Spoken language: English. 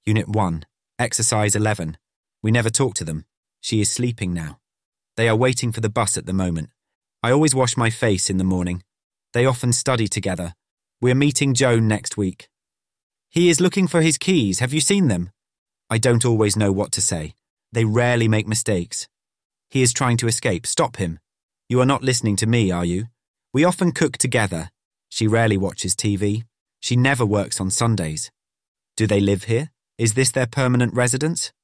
Unit 1, Exercise 11. We never talk to them. She is sleeping now. They are waiting for the bus at the moment. I always wash my face in the morning. They often study together. We're meeting Joan next week. He is looking for his keys. Have you seen them? I don't always know what to say. They rarely make mistakes. He is trying to escape. Stop him. You are not listening to me, are you? We often cook together. She rarely watches TV. She never works on Sundays. Do they live here? Is this their permanent residence?